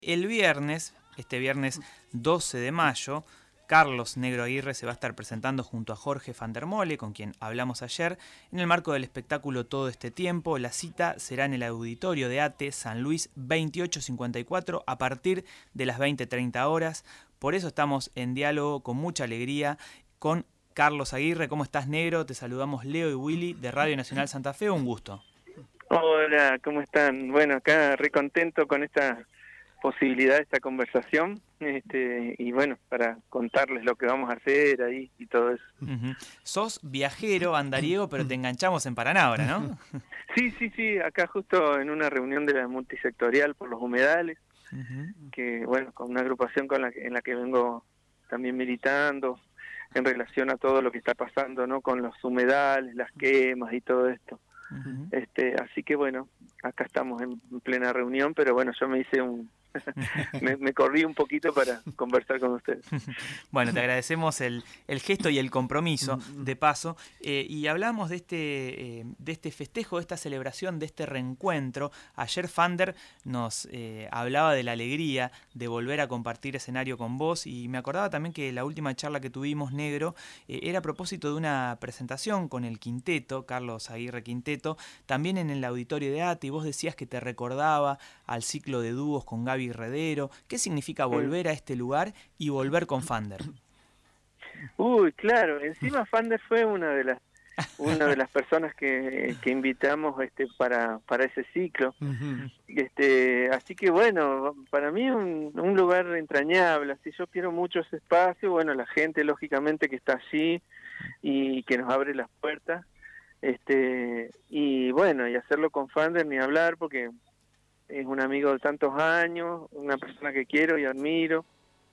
El viernes, este viernes 12 de mayo, Carlos Negro Aguirre se va a estar presentando junto a Jorge van der Mole, con quien hablamos ayer, en el marco del espectáculo Todo este tiempo. La cita será en el auditorio de ATE San Luis 2854 a partir de las 20:30 horas. Por eso estamos en diálogo con mucha alegría con Carlos Aguirre. ¿Cómo estás, Negro? Te saludamos Leo y Willy de Radio Nacional Santa Fe. Un gusto. Hola, ¿cómo están? Bueno, acá re contento con esta posibilidad de esta conversación, y bueno, para contarles lo que vamos a hacer ahí y todo eso. Uh-huh. Sos viajero, andariego, pero te enganchamos en Paraná ahora, ¿no? Sí, acá justo en una reunión de la multisectorial por los humedales, que bueno, con una agrupación en la que vengo también militando en relación a todo lo que está pasando, ¿no? Con los humedales, las quemas y todo esto. Uh-huh. Así que bueno, acá estamos en plena reunión, pero bueno, yo me hice me corrí un poquito para conversar con ustedes. Bueno, te agradecemos el gesto y el compromiso, de paso, y hablamos de este festejo, de esta celebración, de este reencuentro. Ayer Fander nos hablaba de la alegría de volver a compartir escenario con vos, y me acordaba también que la última charla que tuvimos, Negro, era a propósito de una presentación con el quinteto, Carlos Aguirre Quinteto, también en el auditorio de ATE, y vos decías que te recordaba al ciclo de dúos con Gaby Redero. ¿Qué significa volver a este lugar y volver con Fander? Uy, claro, encima Fander fue una de las personas que invitamos para ese ciclo. Uh-huh. Así que bueno, para mí un lugar entrañable. Así, yo quiero mucho ese espacio, bueno, la gente lógicamente que está allí y que nos abre las puertas. Y bueno, y hacerlo con Fander ni hablar, porque es un amigo de tantos años, una persona que quiero y admiro.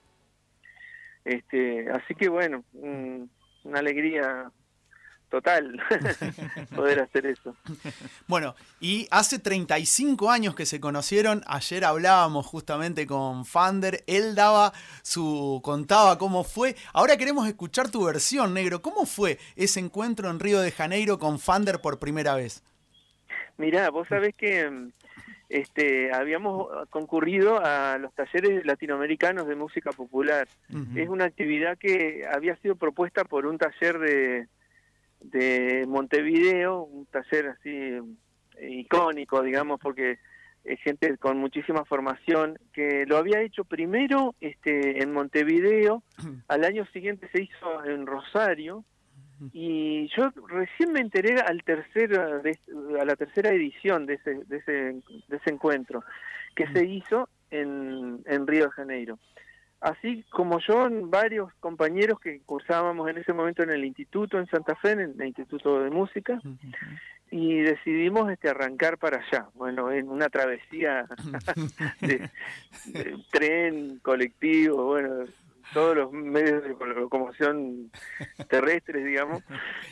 Así que bueno, una alegría total poder hacer eso. Bueno, y hace 35 años que se conocieron. Ayer hablábamos justamente con Fander, él contaba cómo fue. Ahora queremos escuchar tu versión, Negro. ¿Cómo fue ese encuentro en Río de Janeiro con Fander por primera vez? Mirá, vos sabés que habíamos concurrido a los talleres latinoamericanos de música popular. Uh-huh. Es una actividad que había sido propuesta por un taller de Montevideo, un taller así icónico, digamos, porque es gente con muchísima formación, que lo había hecho primero en Montevideo, al año siguiente se hizo en Rosario, y yo recién me enteré a la tercera edición de ese encuentro que se hizo en Río de Janeiro. Así como yo, varios compañeros que cursábamos en ese momento en el instituto en Santa Fe, en el Instituto de Música, y decidimos arrancar para allá. Bueno, en una travesía de tren, colectivo, bueno, todos los medios de locomoción terrestres, digamos,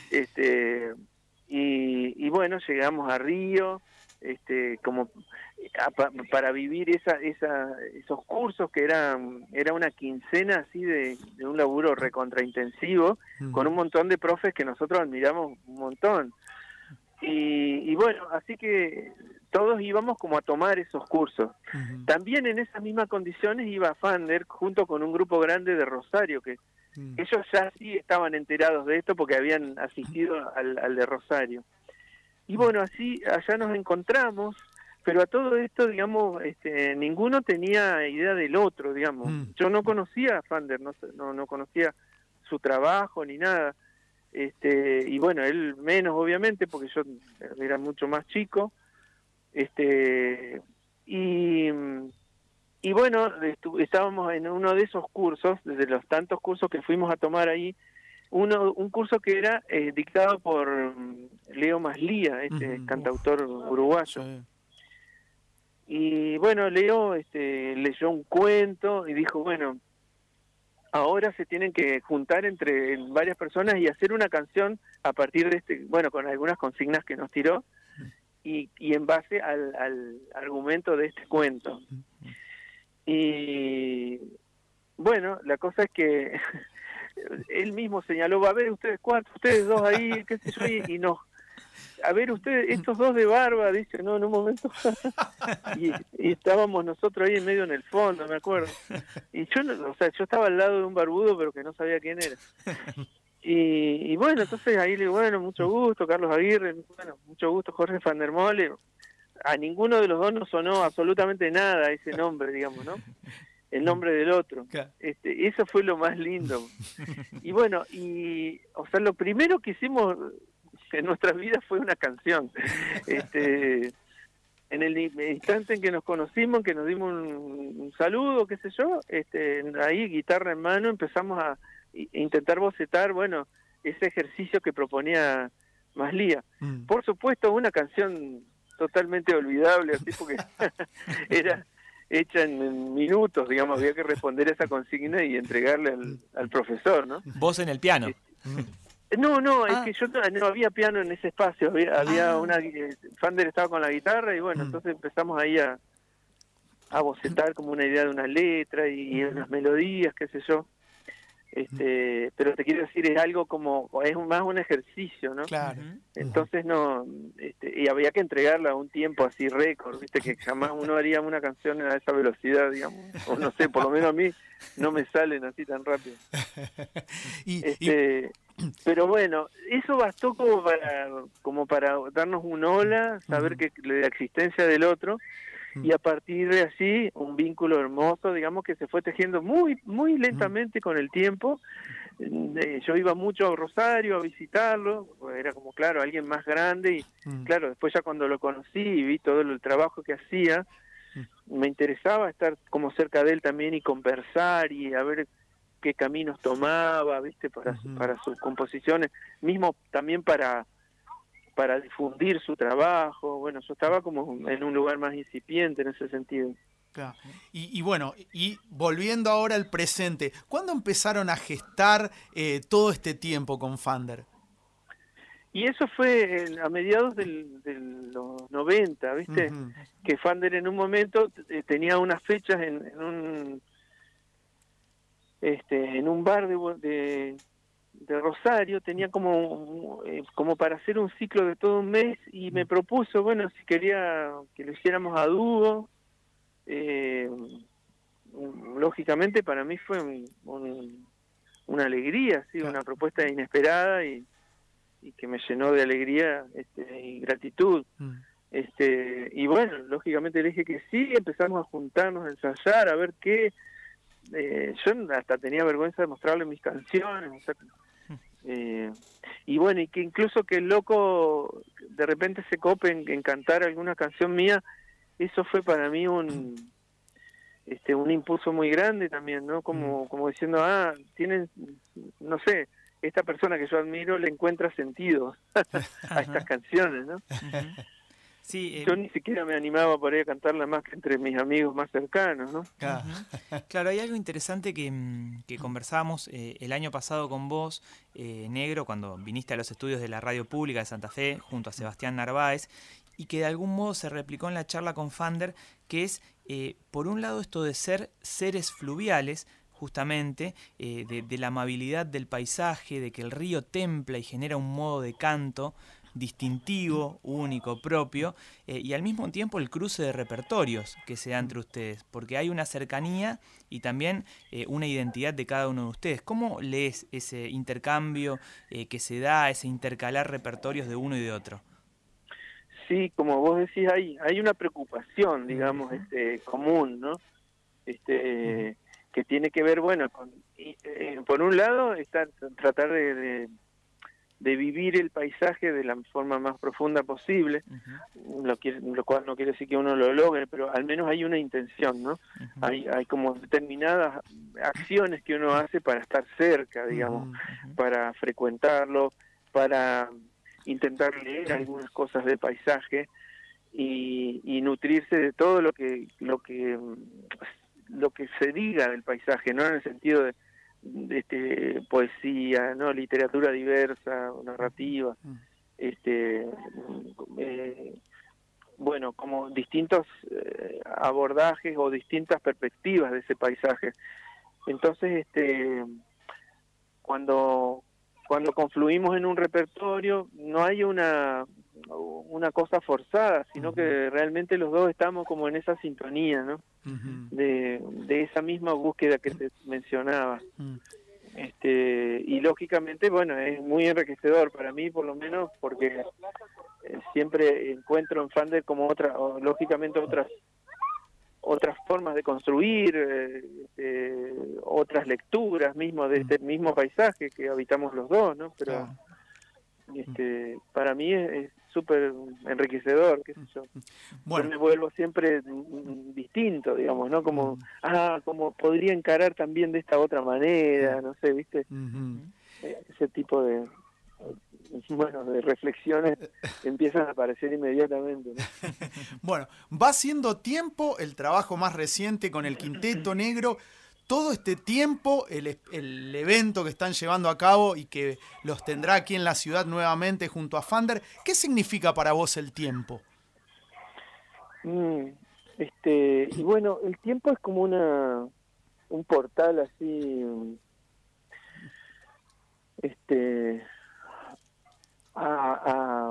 y bueno, llegamos a Río, como para vivir esos cursos que era una quincena así de un laburo recontraintensivo, con un montón de profes que nosotros admiramos un montón. Y bueno, así que todos íbamos como a tomar esos cursos. Uh-huh. También en esas mismas condiciones iba Fander junto con un grupo grande de Rosario, que ellos ya sí estaban enterados de esto porque habían asistido al de Rosario. Y bueno, así allá nos encontramos, pero a todo esto, digamos, ninguno tenía idea del otro, digamos. Yo no conocía a Fander, no conocía su trabajo ni nada. Y bueno, él menos obviamente, porque yo era mucho más chico. Y bueno, estábamos en uno de esos cursos, de los tantos cursos que fuimos a tomar ahí, un curso que era dictado por Leo Maslía, cantautor uruguayo. Sí. Y bueno, Leo leyó un cuento y dijo, bueno, ahora se tienen que juntar entre varias personas y hacer una canción a partir de bueno, con algunas consignas que nos tiró y en base al argumento de este cuento. Y bueno, la cosa es que él mismo señaló, va a ver ustedes cuatro, ustedes dos ahí, qué sé yo, y nos a ver ustedes, estos dos de barba, dice, no, en un momento, y estábamos nosotros ahí en medio en el fondo, me acuerdo, y yo, o sea, yo estaba al lado de un barbudo, pero que no sabía quién era. Y bueno, entonces ahí le digo, bueno, mucho gusto, Carlos Aguirre, bueno, mucho gusto, Jorge Van der Mole. A ninguno de los dos nos sonó absolutamente nada ese nombre, digamos, ¿no? El nombre del otro. Eso fue lo más lindo. Y bueno, o sea, lo primero que hicimos en nuestras vidas fue una canción. En el instante en que nos conocimos, que nos dimos un saludo, qué sé yo, ahí guitarra en mano empezamos a intentar bocetar, bueno, ese ejercicio que proponía Maslía. Por supuesto, una canción totalmente olvidable, así porque era hecha en minutos, digamos, había que responder esa consigna y entregarle al profesor, ¿no? Vos en el piano. No, es que yo no había piano en ese espacio, había una, Fander estaba con la guitarra y bueno, entonces empezamos ahí a bocetar como una idea de una letra y unas melodías, qué sé yo. Pero te quiero decir, es algo como, es más un ejercicio, ¿no? Claro. Entonces y había que entregarla a un tiempo así récord, viste, que jamás uno haría una canción a esa velocidad, digamos, o no sé, por lo menos a mí no me salen así tan rápido. Pero bueno, eso bastó como para darnos un hola, saber que la existencia del otro, y a partir de así un vínculo hermoso, digamos, que se fue tejiendo muy muy lentamente con el tiempo. Yo iba mucho a Rosario a visitarlo, era como, claro, alguien más grande, y claro, después ya cuando lo conocí y vi todo el trabajo que hacía, me interesaba estar como cerca de él también y conversar y a ver qué caminos tomaba, viste, para sus composiciones, mismo también para difundir su trabajo. Bueno, yo estaba como en un lugar más incipiente en ese sentido. Claro. Y bueno, y volviendo ahora al presente, ¿cuándo empezaron a gestar todo este tiempo con Fander? Y eso fue a mediados de los 90, ¿viste? Que Fander en un momento tenía unas fechas en un bar de Rosario, tenía como para hacer un ciclo de todo un mes, y me propuso, bueno, si quería que lo hiciéramos a dúo. Lógicamente para mí fue una alegría, sí, una propuesta inesperada y que me llenó de alegría y gratitud. Y bueno, lógicamente le dije que sí, empezamos a juntarnos, a ensayar, a ver qué. Yo hasta tenía vergüenza de mostrarle mis canciones, o sea, y bueno, y que incluso que el loco de repente se cope en cantar alguna canción mía, eso fue para mí un impulso muy grande también, ¿no? Como diciendo, tienen, no sé, esta persona que yo admiro le encuentra sentido a estas canciones, ¿no? Sí, yo ni siquiera me animaba por ahí a cantarla más que entre mis amigos más cercanos, ¿no? Claro, hay algo interesante que conversamos el año pasado con vos, Negro, cuando viniste a los estudios de la Radio Pública de Santa Fe junto a Sebastián Narváez, y que de algún modo se replicó en la charla con Fander, que es, por un lado, esto de ser seres fluviales, justamente, de la amabilidad del paisaje, de que el río templa y genera un modo de canto distintivo, único, propio, y al mismo tiempo el cruce de repertorios que se da entre ustedes, porque hay una cercanía y también una identidad de cada uno de ustedes. ¿Cómo lees ese intercambio que se da, ese intercalar repertorios de uno y de otro? Sí, como vos decís, hay una preocupación, digamos, común, ¿no? Que tiene que ver, bueno, con, por un lado, tratar de vivir el paisaje de la forma más profunda posible, lo cual no quiere decir que uno lo logre, pero al menos hay una intención, ¿no? Hay como determinadas acciones que uno hace para estar cerca, digamos, para frecuentarlo, para intentar leer algunas cosas del paisaje y nutrirse de todo lo que se diga del paisaje, no en el sentido de poesía, no, literatura diversa, narrativa, bueno, como distintos abordajes o distintas perspectivas de ese paisaje. Entonces, cuando cuando confluimos en un repertorio no hay una cosa forzada, sino que realmente los dos estamos como en esa sintonía, ¿no? De esa misma búsqueda que te mencionaba. Y lógicamente, bueno, es muy enriquecedor para mí, por lo menos, porque siempre encuentro en Fandel como lógicamente otras formas de construir, otras lecturas mismo de este mismo paisaje que habitamos los dos, ¿no? Pero para mí es súper enriquecedor, qué sé yo. Bueno, yo me vuelvo siempre distinto, digamos, ¿no? Como podría encarar también de esta otra manera, no sé, ¿viste? Ese tipo de reflexiones empiezan a aparecer inmediatamente, ¿no? Bueno, va siendo tiempo el trabajo más reciente con el Quinteto Negro. Todo este tiempo, el evento que están llevando a cabo y que los tendrá aquí en la ciudad nuevamente junto a Fandel, ¿qué significa para vos el tiempo? Y bueno, el tiempo es como un portal así, a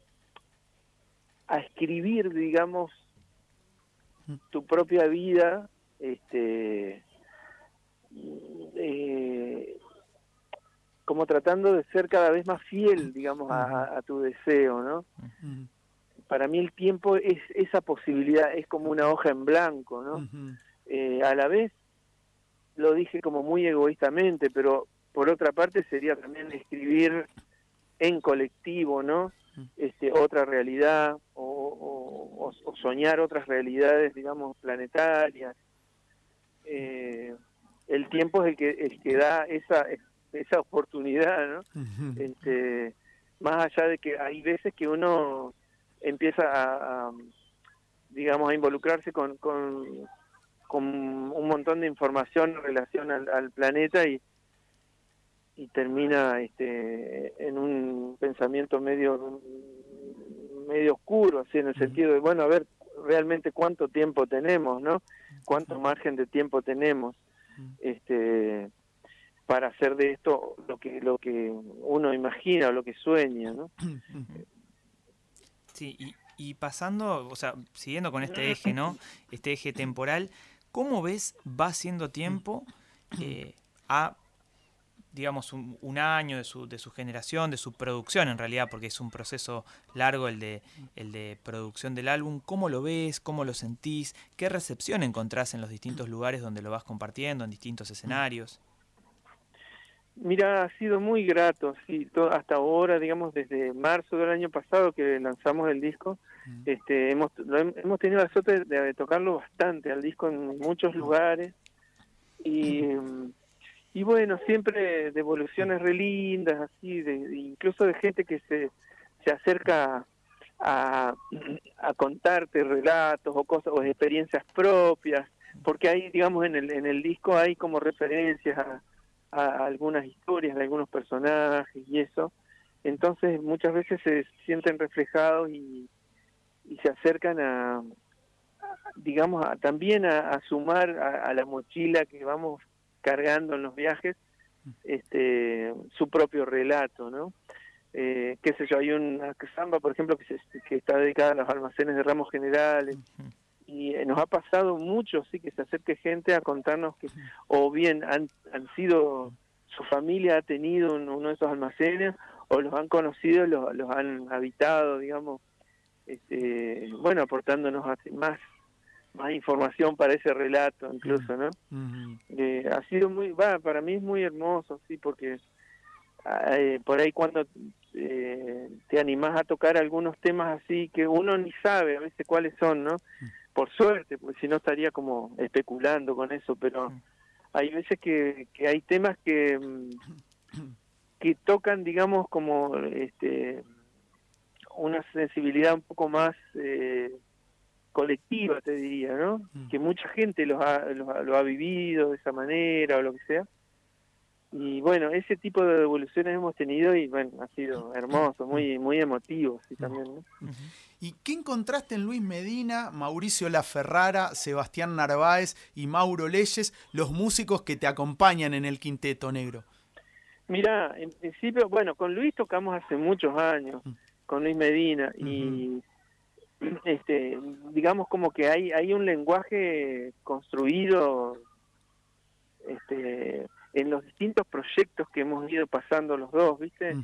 escribir, digamos, tu propia vida, como tratando de ser cada vez más fiel, digamos, a tu deseo, ¿no? Para mí el tiempo es esa posibilidad, es como una hoja en blanco, ¿no? A la vez, lo dije como muy egoístamente, pero por otra parte sería también escribir en colectivo, ¿no? Otra realidad o soñar otras realidades, digamos, planetarias. El tiempo es el que da esa oportunidad, ¿no? Más allá de que hay veces que uno empieza digamos, a involucrarse con un montón de información en relación al planeta y termina en un pensamiento medio oscuro, así en el sentido de, bueno, a ver realmente cuánto tiempo tenemos, ¿no? Cuánto margen de tiempo tenemos para hacer de esto lo que uno imagina o lo que sueña, ¿no? Sí, y pasando, o sea, siguiendo con este eje, ¿no? Este eje temporal, ¿cómo ves va siendo tiempo a, digamos, un año de su generación, de su producción en realidad, porque es un proceso largo el de producción del álbum? ¿Cómo lo ves? ¿Cómo lo sentís? ¿Qué recepción encontrás en los distintos lugares donde lo vas compartiendo, en distintos escenarios? Mira, ha sido muy grato, sí, hasta ahora, digamos, desde marzo del año pasado que lanzamos el disco, hemos tenido la suerte de tocarlo bastante al disco en muchos lugares y bueno, siempre devoluciones re lindas, así, incluso de gente que se acerca a contarte relatos o cosas o experiencias propias, porque hay, digamos, en el disco hay como referencias a algunas historias de algunos personajes y eso, entonces muchas veces se sienten reflejados y se acercan digamos, también a sumar a la mochila que vamos cargando en los viajes, su propio relato, ¿no? Qué sé yo, hay una samba, por ejemplo, que está dedicada a los almacenes de ramos generales, y nos ha pasado mucho, sí, que se acerque gente a contarnos que o bien han sido, su familia ha tenido uno de esos almacenes, o los han conocido, los han habitado, digamos, bueno, aportándonos más información para ese relato incluso, ¿no? Ha sido para mí es muy hermoso, sí, porque por ahí cuando te animás a tocar algunos temas así que uno ni sabe a veces cuáles son, ¿no? Por suerte, porque si no estaría como especulando con eso, pero hay veces que hay temas que tocan, digamos, como una sensibilidad un poco más colectiva, te diría, ¿no? Que mucha gente lo ha vivido de esa manera o lo que sea. Y bueno, ese tipo de devoluciones hemos tenido y bueno, ha sido hermoso, muy muy emotivo, sí, también, ¿no? ¿Y qué encontraste en Luis Medina, Mauricio Laferrara, Sebastián Narváez y Mauro Leyes, los músicos que te acompañan en el Quinteto Negro? Mirá, en principio, bueno, con Luis tocamos hace muchos años, con Luis Medina, y digamos como que hay un lenguaje construido en los distintos proyectos que hemos ido pasando los dos, ¿viste?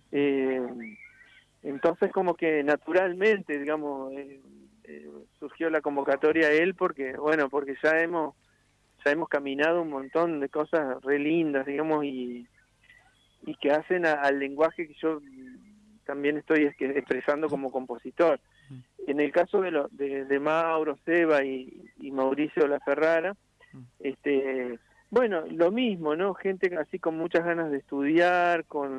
Entonces como que naturalmente, digamos, surgió la convocatoria a él porque ya hemos caminado un montón de cosas re lindas, digamos, y que hacen al lenguaje que yo también estoy expresando como compositor. En el caso de Mauro, Seba y Mauricio La Ferrara, bueno, lo mismo, ¿no? Gente así con muchas ganas de estudiar, con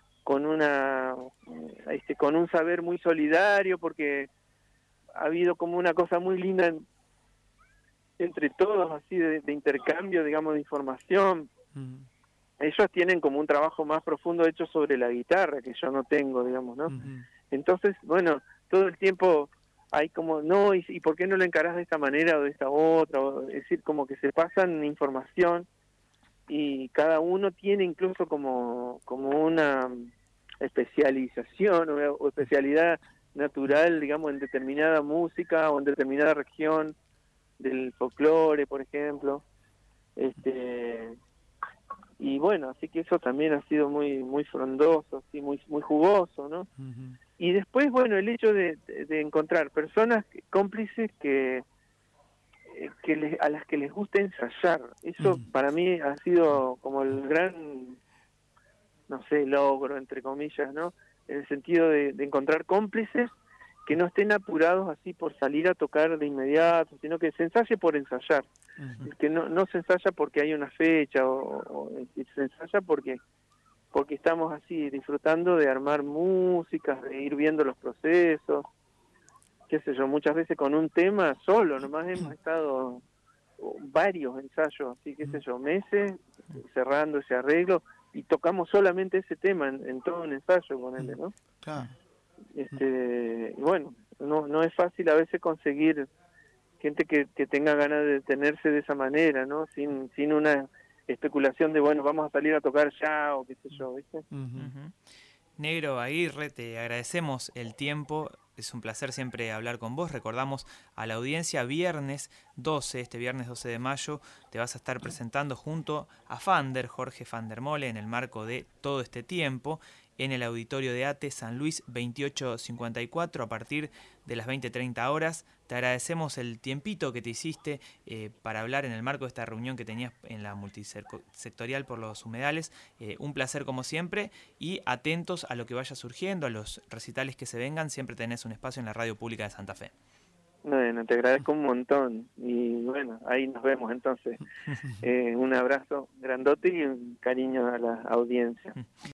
un saber muy solidario, porque ha habido como una cosa muy linda entre todos, así de intercambio, digamos, de información. Ellos tienen como un trabajo más profundo hecho sobre la guitarra, que yo no tengo, digamos, ¿no? Entonces, bueno, todo el tiempo hay como, no, ¿y por qué no lo encarás de esta manera o de esta otra? Es decir, como que se pasan información y cada uno tiene incluso como una especialización o especialidad natural, digamos, en determinada música o en determinada región del folclore, por ejemplo. Y bueno, así que eso también ha sido muy frondoso, así muy jugoso, ¿no? Y después, bueno, el hecho de encontrar personas cómplices a las que les gusta ensayar, eso para mí ha sido como el gran, no sé, logro, entre comillas, ¿no? En el sentido de encontrar cómplices que no estén apurados así por salir a tocar de inmediato, sino que se ensaye por ensayar, que no se ensaya porque hay una fecha, o se ensaya porque estamos así disfrutando de armar músicas, de ir viendo los procesos, qué sé yo, muchas veces con un tema solo, nomás hemos estado varios ensayos, así qué sé yo, meses cerrando ese arreglo y tocamos solamente ese tema en todo un ensayo con él, ¿no? Claro. Bueno, no es fácil a veces conseguir gente que tenga ganas de detenerse de esa manera, ¿no? Sin una especulación de, bueno, vamos a salir a tocar ya o qué sé yo, ¿viste? Negro Aguirre, te agradecemos el tiempo, es un placer siempre hablar con vos. Recordamos a la audiencia, viernes 12, este viernes 12 de mayo, te vas a estar presentando junto a Jorge Fandermole, en el marco de Todo este tiempo, en el auditorio de ATE San Luis 2854 a partir de las 20:30 horas. Te agradecemos el tiempito que te hiciste para hablar en el marco de esta reunión que tenías en la multisectorial por los humedales. Un placer como siempre y atentos a lo que vaya surgiendo, a los recitales que se vengan. Siempre tenés un espacio en la Radio Pública de Santa Fe. Bueno, te agradezco un montón y bueno, ahí nos vemos entonces. Un abrazo grandote y un cariño a la audiencia.